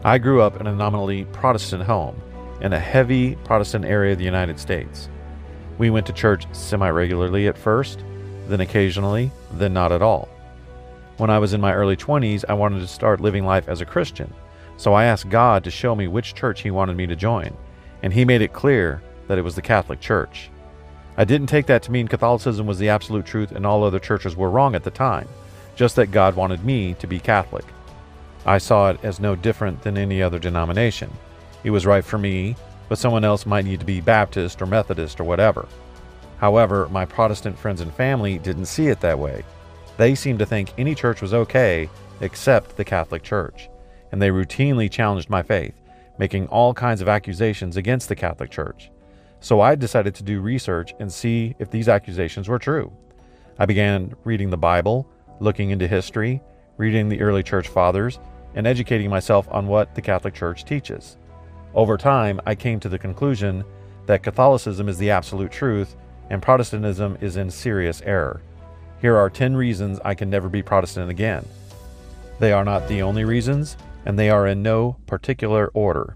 I grew up in a nominally Protestant home in a heavy Protestant area of the United States. We went to church semi-regularly at first, then occasionally, then not at all. When I was in my early 20s, I wanted to start living life as a Christian, so I asked God to show me which church He wanted me to join, and He made it clear that it was the Catholic Church. I didn't take that to mean Catholicism was the absolute truth and all other churches were wrong at the time, just that God wanted me to be Catholic. I saw it as no different than any other denomination. It was right for me, but someone else might need to be Baptist or Methodist or whatever. However, my Protestant friends and family didn't see it that way. They seemed to think any church was okay except the Catholic Church, and they routinely challenged my faith, making all kinds of accusations against the Catholic Church. So I decided to do research and see if these accusations were true. I began reading the Bible, looking into history, reading the early church fathers, and educating myself on what the Catholic Church teaches. Over time, I came to the conclusion that Catholicism is the absolute truth and Protestantism is in serious error. Here are 10 reasons I can never be Protestant again. They are not the only reasons, and they are in no particular order.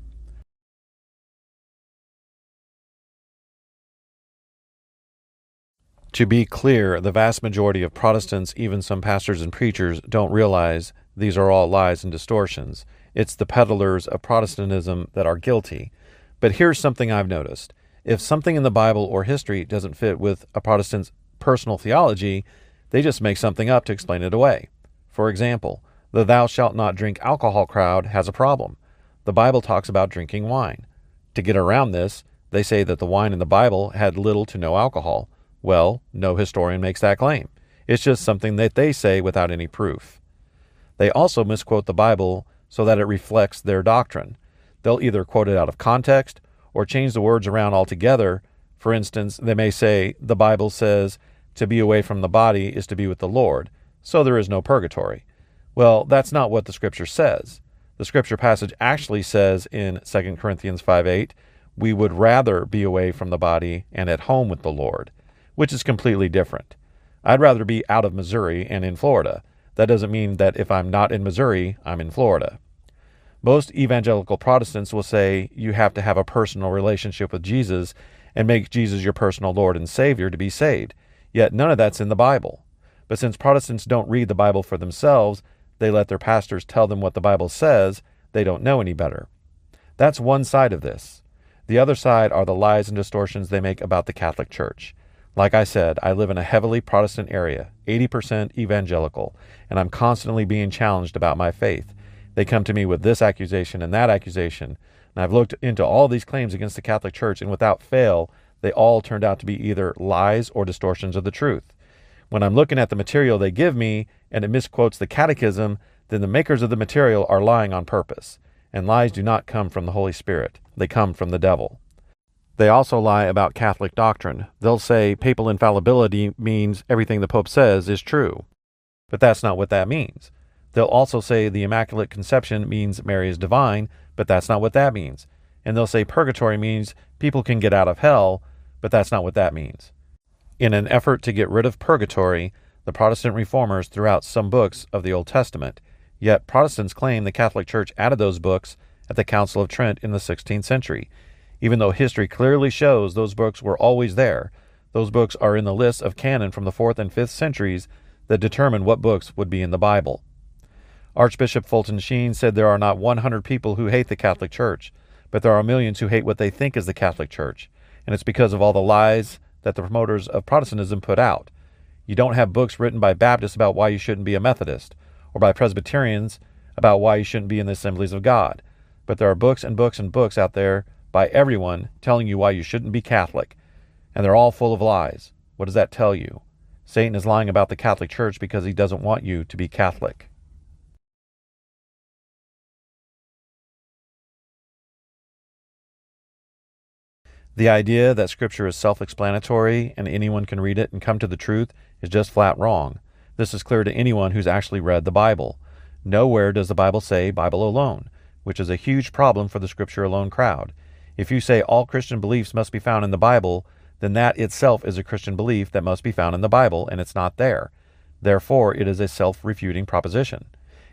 To be clear, the vast majority of Protestants, even some pastors and preachers, don't realize these are all lies and distortions. It's the peddlers of Protestantism that are guilty. But here's something I've noticed. If something in the Bible or history doesn't fit with a Protestant's personal theology, they just make something up to explain it away. For example, the "thou shalt not drink alcohol" crowd has a problem. The Bible talks about drinking wine. To get around this, they say that the wine in the Bible had little to no alcohol. Well, no historian makes that claim. It's just something that they say without any proof. They also misquote the Bible so that it reflects their doctrine. They'll either quote it out of context or change the words around altogether. For instance, they may say, the Bible says to be away from the body is to be with the Lord, so there is no purgatory. Well, that's not what the Scripture says. The Scripture passage actually says in 2 Corinthians 5:8, we would rather be away from the body and at home with the Lord, which is completely different. I'd rather be out of Missouri and in Florida. That doesn't mean that if I'm not in Missouri, I'm in Florida. Most evangelical Protestants will say you have to have a personal relationship with Jesus and make Jesus your personal Lord and Savior to be saved. Yet none of that's in the Bible. But since Protestants don't read the Bible for themselves, they let their pastors tell them what the Bible says. They don't know any better. That's one side of this. The other side are the lies and distortions they make about the Catholic Church. Like I said, I live in a heavily Protestant area, 80% evangelical, and I'm constantly being challenged about my faith. They come to me with this accusation and that accusation, and I've looked into all these claims against the Catholic Church, and without fail, they all turned out to be either lies or distortions of the truth. When I'm looking at the material they give me, and it misquotes the Catechism, then the makers of the material are lying on purpose, and lies do not come from the Holy Spirit. They come from the devil. They also lie about Catholic doctrine. They'll say papal infallibility means everything the Pope says is true. But that's not what that means. They'll also say the Immaculate Conception means Mary is divine, but that's not what that means. And they'll say purgatory means people can get out of hell, but that's not what that means. In an effort to get rid of purgatory, the Protestant reformers threw out some books of the Old Testament, yet Protestants claim the Catholic Church added those books at the Council of Trent in the 16th century. Even though history clearly shows those books were always there, those books are in the list of canon from the 4th and 5th centuries that determine what books would be in the Bible. Archbishop Fulton Sheen said there are not 100 people who hate the Catholic Church, but there are millions who hate what they think is the Catholic Church, and it's because of all the lies that the promoters of Protestantism put out. You don't have books written by Baptists about why you shouldn't be a Methodist, or by Presbyterians about why you shouldn't be in the Assemblies of God, but there are books and books and books out there by everyone telling you why you shouldn't be Catholic, and they're all full of lies. What does that tell you? Satan is lying about the Catholic Church because he doesn't want you to be Catholic. The idea that Scripture is self-explanatory and anyone can read it and come to the truth is just flat wrong. This is clear to anyone who's actually read the Bible. Nowhere does the Bible say Bible alone, which is a huge problem for the Scripture alone crowd. If you say all Christian beliefs must be found in the Bible, then that itself is a Christian belief that must be found in the Bible, and it's not there. Therefore, it is a self-refuting proposition.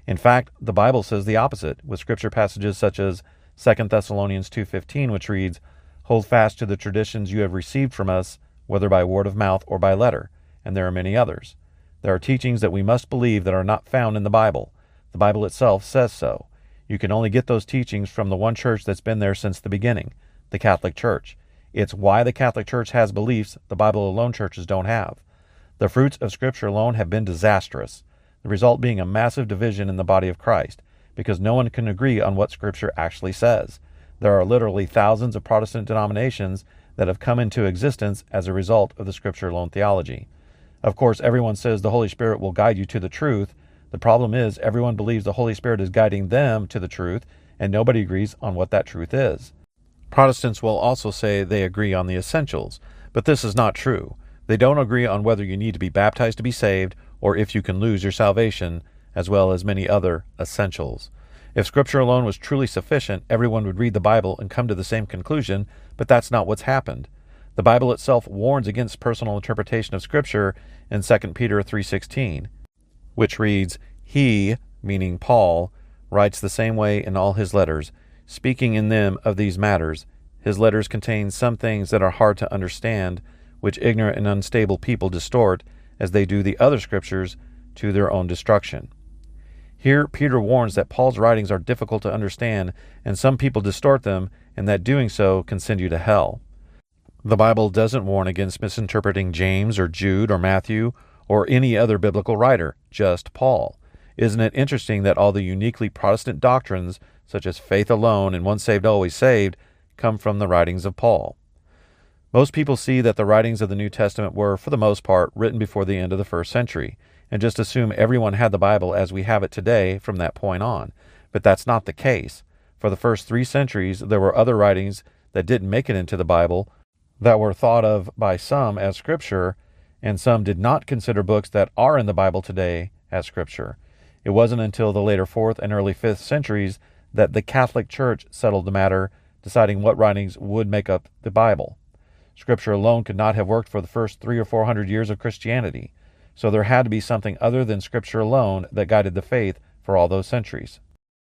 In fact, the Bible says the opposite, with scripture passages such as 2 Thessalonians 2:15, which reads, "Hold fast to the traditions you have received from us, whether by word of mouth or by letter," and there are many others. There are teachings that we must believe that are not found in the Bible. The Bible itself says so. You can only get those teachings from the one church that's been there since the beginning, the Catholic Church. It's why the Catholic Church has beliefs the Bible alone churches don't have. The fruits of Scripture alone have been disastrous, the result being a massive division in the body of Christ, because no one can agree on what Scripture actually says. There are literally thousands of Protestant denominations that have come into existence as a result of the Scripture alone theology. Of course, everyone says the Holy Spirit will guide you to the truth. The problem is everyone believes the Holy Spirit is guiding them to the truth, and nobody agrees on what that truth is. Protestants will also say they agree on the essentials, but this is not true. They don't agree on whether you need to be baptized to be saved or if you can lose your salvation, as well as many other essentials. If Scripture alone was truly sufficient, everyone would read the Bible and come to the same conclusion, but that's not what's happened. The Bible itself warns against personal interpretation of Scripture in 2 Peter 3:16, which reads, "He," meaning Paul, "writes the same way in all his letters, speaking in them of these matters. His letters contain some things that are hard to understand, which ignorant and unstable people distort, as they do the other Scriptures, to their own destruction." Here, Peter warns that Paul's writings are difficult to understand, and some people distort them, and that doing so can send you to hell. The Bible doesn't warn against misinterpreting James or Jude or Matthew or any other biblical writer, just Paul. Isn't it interesting that all the uniquely Protestant doctrines, such as faith alone and once saved, always saved, come from the writings of Paul? Most people see that the writings of the New Testament were, for the most part, written before the end of the first century, and just assume everyone had the Bible as we have it today from that point on. But that's not the case. For the first 3 centuries, there were other writings that didn't make it into the Bible, that were thought of by some as Scripture, and some did not consider books that are in the Bible today as Scripture. It wasn't until the later 4th and early 5th centuries that the Catholic Church settled the matter, deciding what writings would make up the Bible. Scripture alone could not have worked for the first 300 or 400 years of Christianity, so there had to be something other than Scripture alone that guided the faith for all those centuries.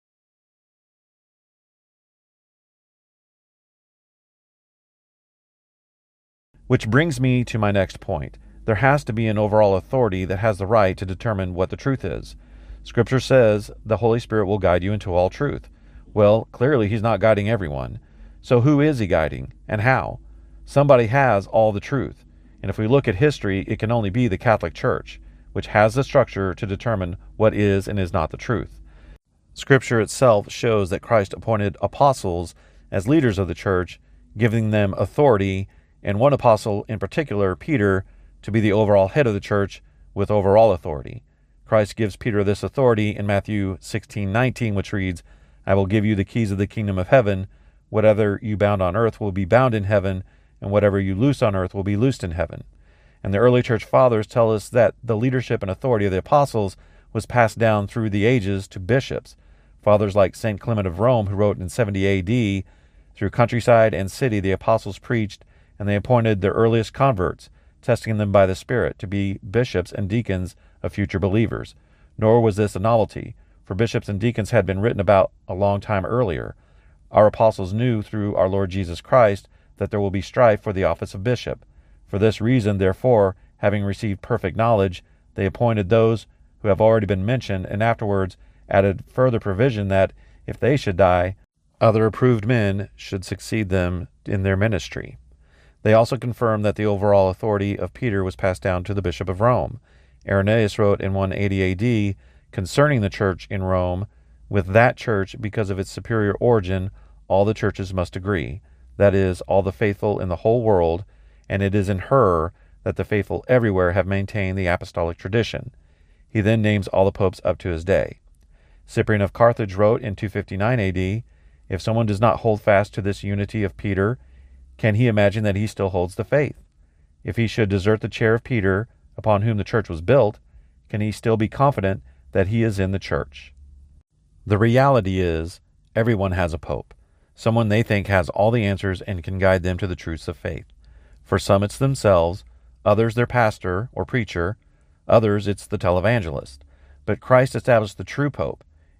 Which brings me to my next point. There has to be an overall authority that has the right to determine what the truth is. Scripture says the Holy Spirit will guide you into all truth. Well, clearly He's not guiding everyone. So who is He guiding, and how? Somebody has all the truth. And if we look at history, it can only be the Catholic Church, which has the structure to determine what is and is not the truth. Scripture itself shows that Christ appointed apostles as leaders of the church, giving them authority, and one apostle in particular, Peter, to be the overall head of the church with overall authority. Christ gives Peter this authority in Matthew 16:19, which reads, "I will give you the keys of the kingdom of heaven. Whatever you bound on earth will be bound in heaven, and whatever you loose on earth will be loosed in heaven." And the early church fathers tell us that the leadership and authority of the apostles was passed down through the ages to bishops. Fathers like St. Clement of Rome, who wrote in 70 AD, "Through countryside and city the apostles preached, and they appointed their earliest converts, testing them by the Spirit to be bishops and deacons of future believers." Nor was this a novelty, for bishops and deacons had been written about a long time earlier. Our apostles knew through our Lord Jesus Christ that there will be strife for the office of bishop. For this reason, therefore, having received perfect knowledge, they appointed those who have already been mentioned, and afterwards added further provision that, if they should die, other approved men should succeed them in their ministry. They also confirmed that the overall authority of Peter was passed down to the Bishop of Rome. Irenaeus wrote in 180 AD concerning the church in Rome, "With that church, because of its superior origin, all the churches must agree, that is, all the faithful in the whole world, and it is in her that the faithful everywhere have maintained the apostolic tradition." He then names all the popes up to his day. Cyprian of Carthage wrote in 259 AD, "If someone does not hold fast to this unity of Peter, can he imagine that he still holds the faith? If he should desert the chair of Peter, upon whom the church was built, can he still be confident that he is in the church?" The reality is, everyone has a pope, someone they think has all the answers and can guide them to the truths of faith. For some it's themselves, others their pastor or preacher, others it's the televangelist. But Christ established the true pope,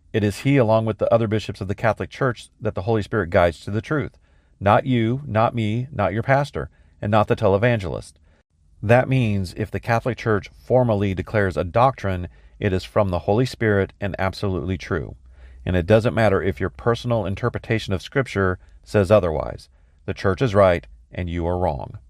It is he, along with the other bishops of the Catholic Church, that the Holy Spirit guides to the truth. Not you, not me, not your pastor, and not the televangelist. That means if the Catholic Church formally declares a doctrine, it is from the Holy Spirit and absolutely true. And it doesn't matter if your personal interpretation of Scripture says otherwise. The Church is right, and you are wrong.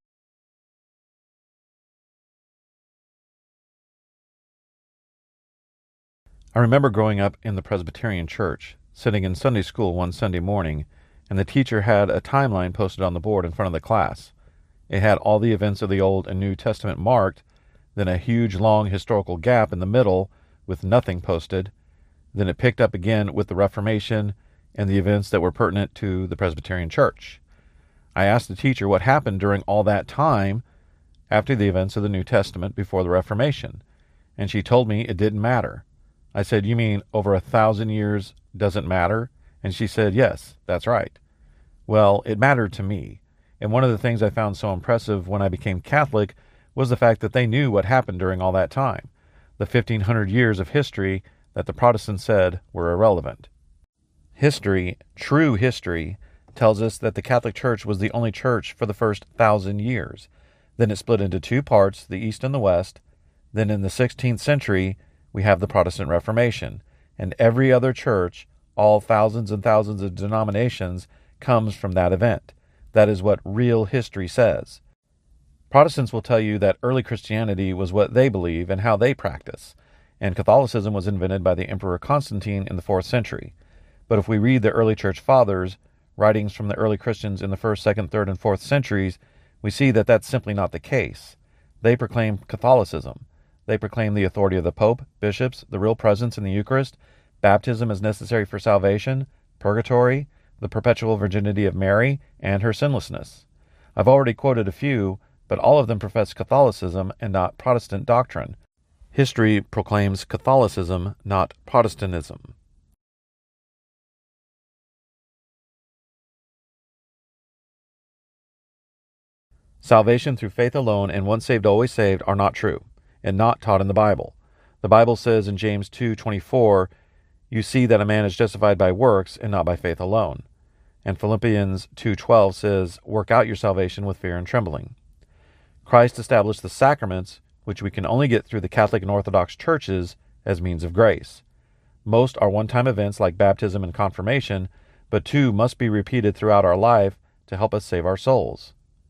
I remember growing up in the Presbyterian Church, sitting in Sunday school one Sunday morning, and the teacher had a timeline posted on the board in front of the class. It had all the events of the Old and New Testament marked, then a huge long historical gap in the middle with nothing posted. Then it picked up again with the Reformation and the events that were pertinent to the Presbyterian Church. I asked the teacher what happened during all that time after the events of the New Testament before the Reformation, and she told me it didn't matter. I said, "You mean over 1,000 years doesn't matter?" And she said, "Yes, that's right." Well, it mattered to me. And one of the things I found so impressive when I became Catholic was the fact that they knew what happened during all that time, the 1,500 years of history that the Protestants said were irrelevant. History, true history, tells us that the Catholic Church was the only church for the first 1,000 years. Then it split into two parts, the East and the West. Then in the 16th century, we have the Protestant Reformation. And every other church, all thousands and thousands of denominations, comes from that event. That is what real history says. Protestants will tell you that early Christianity was what they believe and how they practice, and Catholicism was invented by the Emperor Constantine in the 4th century. But if we read the early church fathers, writings from the early Christians in the 1st, 2nd, 3rd, and 4th centuries, we see that that's simply not the case. They proclaim Catholicism. They proclaim the authority of the Pope, bishops, the real presence in the Eucharist, baptism as necessary for salvation, purgatory, the perpetual virginity of Mary, and her sinlessness. I've already quoted a few, but all of them profess Catholicism and not Protestant doctrine. History proclaims Catholicism, not Protestantism. Salvation through faith alone and once saved, always saved are not true, and not taught in the Bible. The Bible says in James 2:24, "You see that a man is justified by works and not by faith alone." And Philippians 2:12 says, "Work out your salvation with fear and trembling." Christ established the sacraments, which we can only get through the Catholic and Orthodox churches, as means of grace. Most are one-time events like baptism and confirmation, but two must be repeated throughout our life to help us save our souls.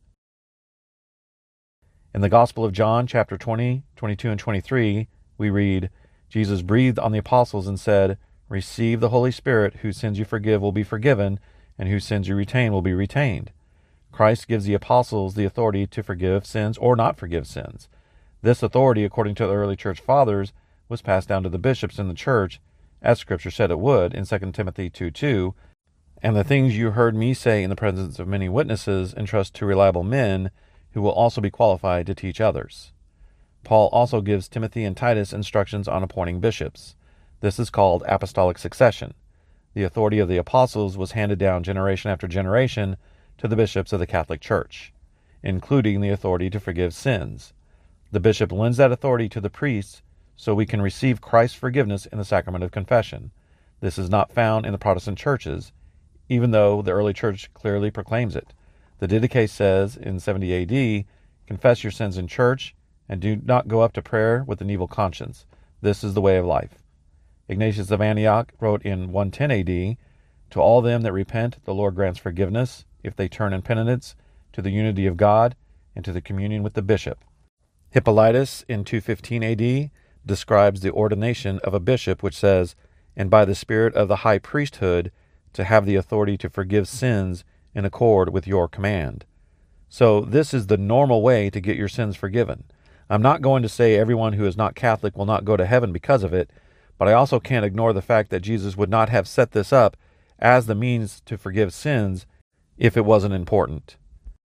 In the Gospel of John, chapter 20, 22, and 23, we read, "Jesus breathed on the apostles and said, 'Receive the Holy Spirit, whose sins you forgive will be forgiven, and whose sins you retain will be retained.'" Christ gives the apostles the authority to forgive sins or not forgive sins. This authority, according to the early church fathers, was passed down to the bishops in the church, as Scripture said it would in 2 Timothy 2:2, "And the things you heard me say in the presence of many witnesses entrust to reliable men, who will also be qualified to teach others." Paul also gives Timothy and Titus instructions on appointing bishops. This is called apostolic succession. The authority of the apostles was handed down generation after generation to the bishops of the Catholic Church, including the authority to forgive sins. The bishop lends that authority to the priests so we can receive Christ's forgiveness in the sacrament of confession. This is not found in the Protestant churches, even though the early church clearly proclaims it. The Didache says in 70 AD, "Confess your sins in church, and do not go up to prayer with an evil conscience. This is the way of life." Ignatius of Antioch wrote in 110 AD, "To all them that repent, the Lord grants forgiveness, if they turn in penitence, to the unity of God, and to the communion with the bishop." Hippolytus in 215 AD describes the ordination of a bishop, which says, "And by the spirit of the high priesthood, to have the authority to forgive sins in accord with your command." So this is the normal way to get your sins forgiven. I'm not going to say everyone who is not Catholic will not go to heaven because of it, but I also can't ignore the fact that Jesus would not have set this up as the means to forgive sins if it wasn't important.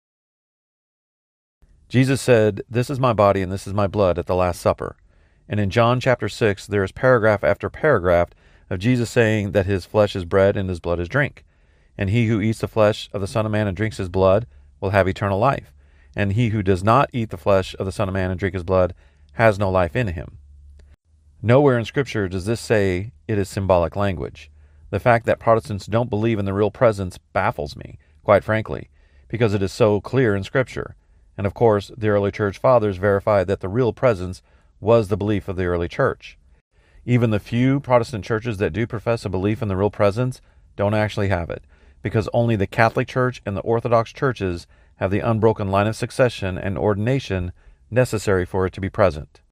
Jesus said, "This is my body and this is my blood" at the Last Supper. And in John chapter 6, there is paragraph after paragraph of Jesus saying that his flesh is bread and his blood is drink. And he who eats the flesh of the Son of Man and drinks his blood will have eternal life. And he who does not eat the flesh of the Son of Man and drink his blood has no life in him. Nowhere in Scripture does this say it is symbolic language. The fact that Protestants don't believe in the real presence baffles me, quite frankly, because it is so clear in Scripture. And of course, the early church fathers verified that the real presence was the belief of the early church. Even the few Protestant churches that do profess a belief in the real presence don't actually have it, because only the Catholic Church and the Orthodox churches have the unbroken line of succession and ordination necessary for it to be present.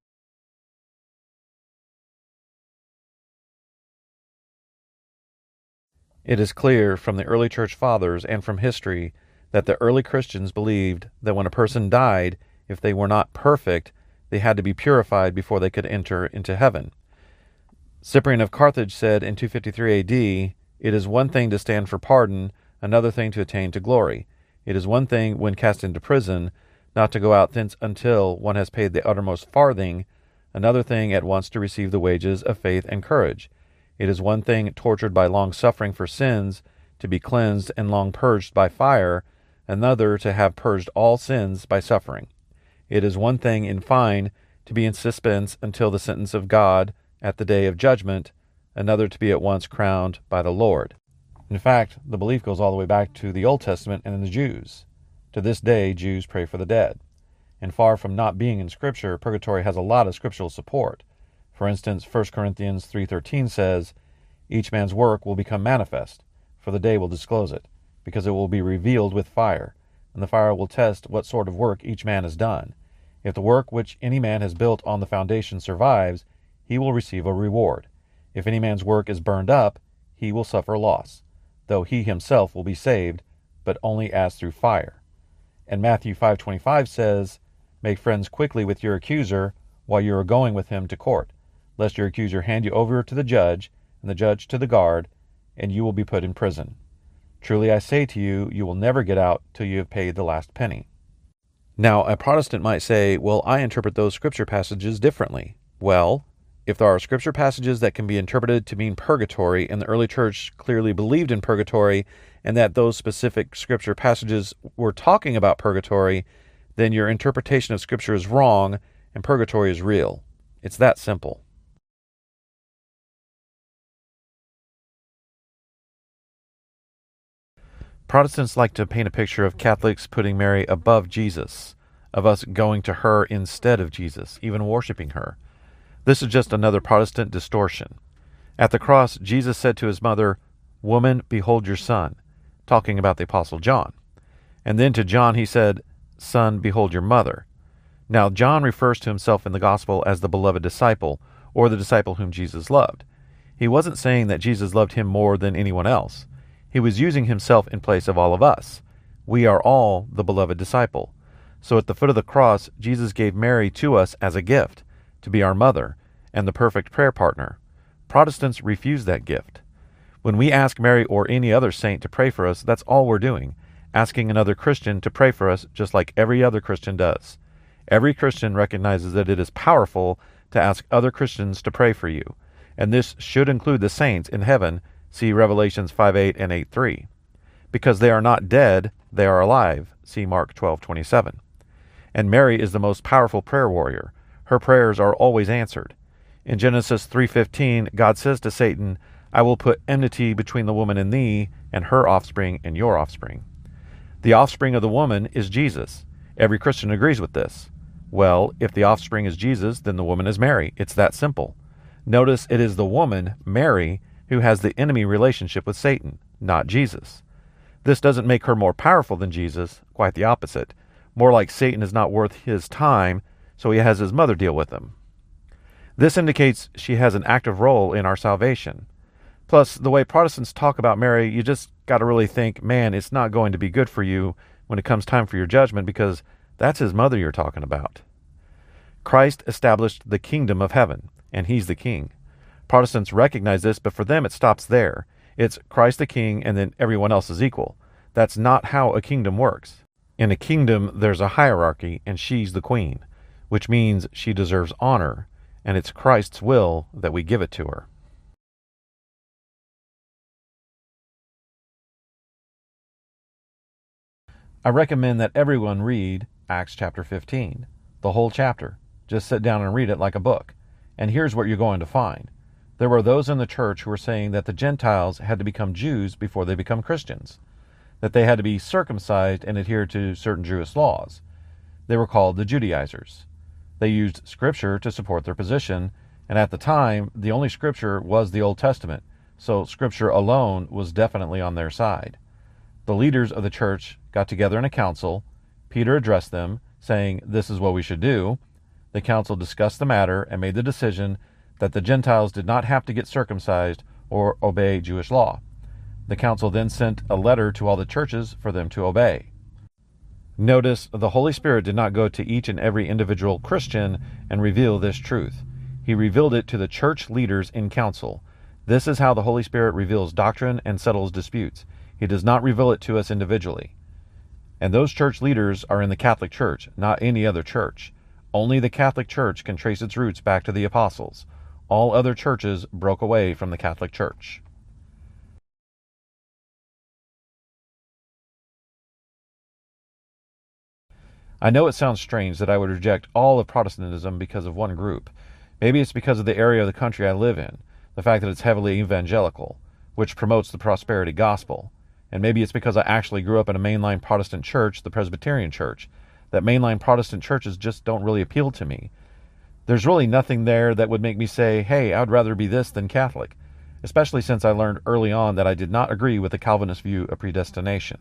It is clear from the early church fathers and from history that the early Christians believed that when a person died, if they were not perfect, they had to be purified before they could enter into heaven. Cyprian of Carthage said in 253 AD, "It is one thing to stand for pardon, another thing to attain to glory. It is one thing, when cast into prison, not to go out thence until one has paid the uttermost farthing, another thing at once to receive the wages of faith and courage. It is one thing, tortured by long suffering for sins, to be cleansed and long purged by fire, another to have purged all sins by suffering. It is one thing, in fine, to be in suspense until the sentence of God at the day of judgment, another to be at once crowned by the Lord." In fact, the belief goes all the way back to the Old Testament and the Jews. To this day, Jews pray for the dead. And far from not being in Scripture, purgatory has a lot of scriptural support. For instance, 1 Corinthians 3:13 says, "Each man's work will become manifest, for the day will disclose it, because it will be revealed with fire, and the fire will test what sort of work each man has done. If the work which any man has built on the foundation survives, he will receive a reward. If any man's work is burned up, he will suffer loss, though he himself will be saved, but only as through fire." And Matthew 5:25 says, "Make friends quickly with your accuser while you are going with him to court, lest your accuser hand you over to the judge, and the judge to the guard, and you will be put in prison. Truly I say to you, you will never get out till you have paid the last penny." Now, a Protestant might say, "Well, I interpret those scripture passages differently." Well, if there are scripture passages that can be interpreted to mean purgatory, and the early church clearly believed in purgatory, and that those specific scripture passages were talking about purgatory, then your interpretation of scripture is wrong, and purgatory is real. It's that simple. Protestants like to paint a picture of Catholics putting Mary above Jesus, of us going to her instead of Jesus, even worshiping her. This is just another Protestant distortion. At the cross, Jesus said to his mother, "Woman, behold your son," talking about the Apostle John. And then to John he said, "Son, behold your mother." Now, John refers to himself in the gospel as the beloved disciple, or the disciple whom Jesus loved. He wasn't saying that Jesus loved him more than anyone else. He was using himself in place of all of us. We are all the beloved disciple. So at the foot of the cross, Jesus gave Mary to us as a gift, to be our mother and the perfect prayer partner. Protestants refuse that gift. When we ask Mary or any other saint to pray for us, that's all we're doing, asking another Christian to pray for us just like every other Christian does. Every Christian recognizes that it is powerful to ask other Christians to pray for you, and this should include the saints in heaven. See Revelations 5:8 and 8:3. Because they are not dead, they are alive. See Mark 12:27. And Mary is the most powerful prayer warrior. Her prayers are always answered. In Genesis 3:15, God says to Satan, "I will put enmity between the woman and thee, and her offspring and your offspring." The offspring of the woman is Jesus. Every Christian agrees with this. Well, if the offspring is Jesus, then the woman is Mary. It's that simple. Notice it is the woman, Mary, who has the enemy relationship with Satan, not Jesus. This doesn't make her more powerful than Jesus, quite the opposite. More like Satan is not worth his time, so he has his mother deal with him. This indicates she has an active role in our salvation. Plus, the way Protestants talk about Mary, you just got to really think, man, it's not going to be good for you when it comes time for your judgment, because that's his mother you're talking about. Christ established the kingdom of heaven, and he's the king. Protestants recognize this, but for them it stops there. It's Christ the king, and then everyone else is equal. That's not how a kingdom works. In a kingdom, there's a hierarchy, and she's the queen, which means she deserves honor, and it's Christ's will that we give it to her. I recommend that everyone read Acts chapter 15, the whole chapter. Just sit down and read it like a book. And here's what you're going to find. There were those in the church who were saying that the Gentiles had to become Jews before they become Christians, that they had to be circumcised and adhere to certain Jewish laws. They were called the Judaizers. They used Scripture to support their position, and at the time, the only Scripture was the Old Testament, so Scripture alone was definitely on their side. The leaders of the church got together in a council. Peter addressed them, saying, "This is what we should do." The council discussed the matter and made the decision that the Gentiles did not have to get circumcised or obey Jewish law. The council then sent a letter to all the churches for them to obey. Notice, the Holy Spirit did not go to each and every individual Christian and reveal this truth. He revealed it to the church leaders in council. This is how the Holy Spirit reveals doctrine and settles disputes. He does not reveal it to us individually. And those church leaders are in the Catholic Church, not any other church. Only the Catholic Church can trace its roots back to the apostles. All other churches broke away from the Catholic Church. I know it sounds strange that I would reject all of Protestantism because of one group. Maybe it's because of the area of the country I live in, the fact that it's heavily evangelical, which promotes the prosperity gospel. And maybe it's because I actually grew up in a mainline Protestant church, the Presbyterian Church, that mainline Protestant churches just don't really appeal to me. There's really nothing there that would make me say, hey, I'd rather be this than Catholic, especially since I learned early on that I did not agree with the Calvinist view of predestination.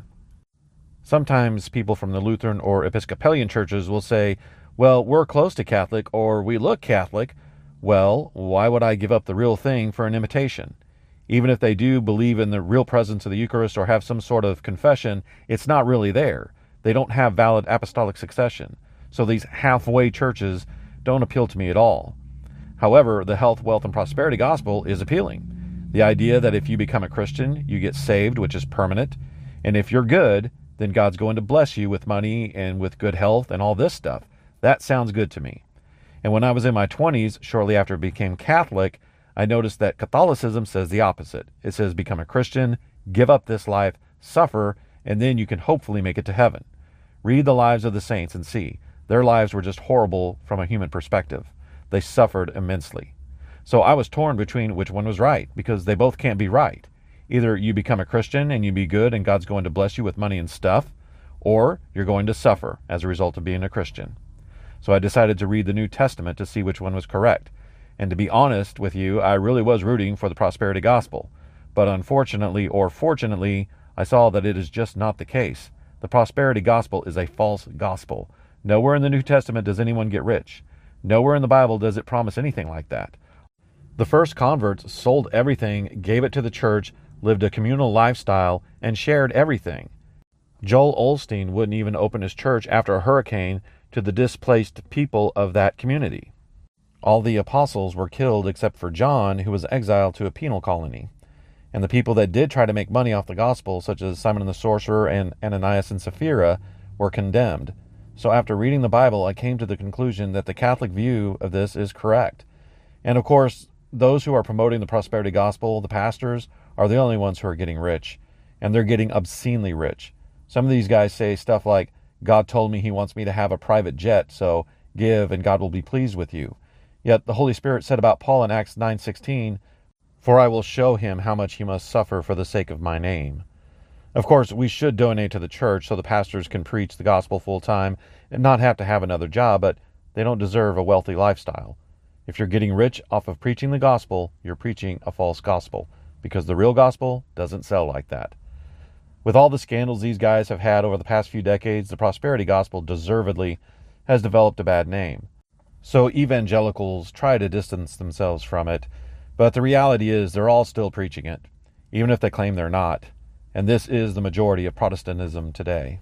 Sometimes people from the Lutheran or Episcopalian churches will say, well, we're close to Catholic or we look Catholic. Well, why would I give up the real thing for an imitation? Even if they do believe in the real presence of the Eucharist or have some sort of confession, it's not really there. They don't have valid apostolic succession. So these halfway churches don't appeal to me at all. However, the health, wealth, and prosperity gospel is appealing. The idea that if you become a Christian, you get saved, which is permanent, and if you're good, then God's going to bless you with money and with good health and all this stuff. That sounds good to me. And when I was in my 20s, shortly after I became Catholic, I noticed that Catholicism says the opposite. It says become a Christian, give up this life, suffer, and then you can hopefully make it to heaven. Read the lives of the saints and see. Their lives were just horrible from a human perspective. They suffered immensely. So I was torn between which one was right, because they both can't be right. Either you become a Christian and you be good and God's going to bless you with money and stuff, or you're going to suffer as a result of being a Christian. So I decided to read the New Testament to see which one was correct. And to be honest with you, I really was rooting for the prosperity gospel. But unfortunately, or fortunately, I saw that it is just not the case. The prosperity gospel is a false gospel. Nowhere in the New Testament does anyone get rich. Nowhere in the Bible does it promise anything like that. The first converts sold everything, gave it to the church, lived a communal lifestyle, and shared everything. Joel Osteen wouldn't even open his church after a hurricane to the displaced people of that community. All the apostles were killed except for John, who was exiled to a penal colony. And the people that did try to make money off the gospel, such as Simon the Sorcerer and Ananias and Sapphira, were condemned. So after reading the Bible, I came to the conclusion that the Catholic view of this is correct. And of course, those who are promoting the prosperity gospel, the pastors, are the only ones who are getting rich. And they're getting obscenely rich. Some of these guys say stuff like, God told me he wants me to have a private jet, so give and God will be pleased with you. Yet the Holy Spirit said about Paul in Acts 9:16, for I will show him how much he must suffer for the sake of my name. Of course, we should donate to the church so the pastors can preach the gospel full time and not have to have another job, but they don't deserve a wealthy lifestyle. If you're getting rich off of preaching the gospel, you're preaching a false gospel, because the real gospel doesn't sell like that. With all the scandals these guys have had over the past few decades, the prosperity gospel deservedly has developed a bad name. So evangelicals try to distance themselves from it, but the reality is they're all still preaching it, even if they claim they're not. And this is the majority of Protestantism today.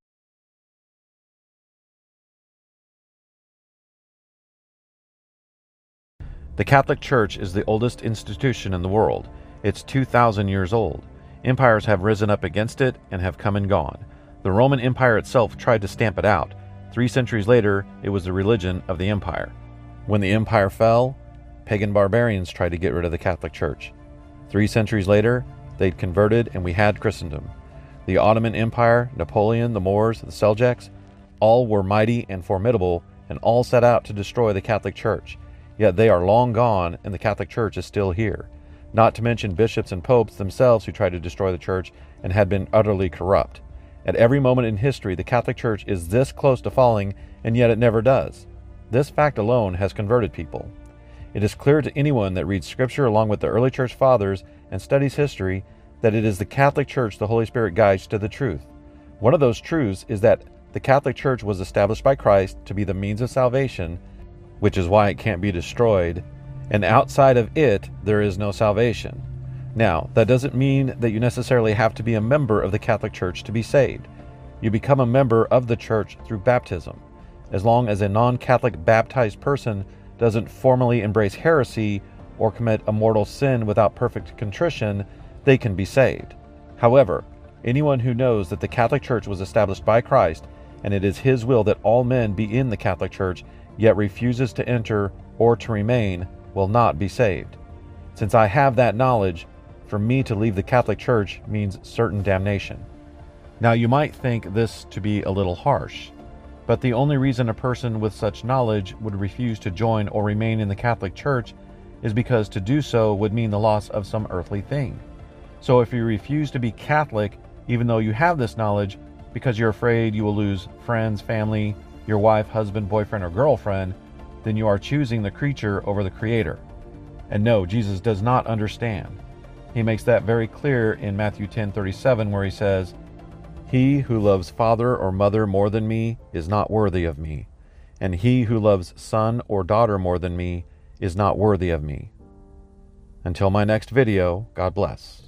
The Catholic Church is the oldest institution in the world. It's 2,000 years old. Empires have risen up against it and have come and gone. The Roman Empire itself tried to stamp it out. 3 centuries later, it was the religion of the empire. When the empire fell, pagan barbarians tried to get rid of the Catholic Church. 3 centuries later, they'd converted and we had Christendom. The Ottoman Empire, Napoleon, the Moors, the Seljaks, all were mighty and formidable and all set out to destroy the Catholic Church. yet they are long gone and the Catholic Church is still here. Not to mention bishops and popes themselves who tried to destroy the Church and had been utterly corrupt. At every moment in history, the Catholic Church is this close to falling, and yet it never does. This fact alone has converted people. It is clear to anyone that reads Scripture along with the early Church Fathers and studies history that it is the Catholic Church the Holy Spirit guides to the truth. One of those truths is that the Catholic Church was established by Christ to be the means of salvation, which is why it can't be destroyed, and outside of it, there is no salvation. Now, that doesn't mean that you necessarily have to be a member of the Catholic Church to be saved. You become a member of the Church through baptism. As long as a non-Catholic baptized person doesn't formally embrace heresy or commit a mortal sin without perfect contrition, they can be saved. However, anyone who knows that the Catholic Church was established by Christ and it is His will that all men be in the Catholic Church, yet refuses to enter or to remain, will not be saved. Since I have that knowledge, for me to leave the Catholic Church means certain damnation. Now, you might think this to be a little harsh, but the only reason a person with such knowledge would refuse to join or remain in the Catholic Church is because to do so would mean the loss of some earthly thing. So if you refuse to be Catholic, even though you have this knowledge, because you're afraid you will lose friends, family, your wife, husband, boyfriend, or girlfriend, then you are choosing the creature over the Creator. And no, Jesus does not understand. He makes that very clear in Matthew 10:37, where He says, "He who loves father or mother more than me is not worthy of me, and he who loves son or daughter more than me is not worthy of me." Until my next video, God bless.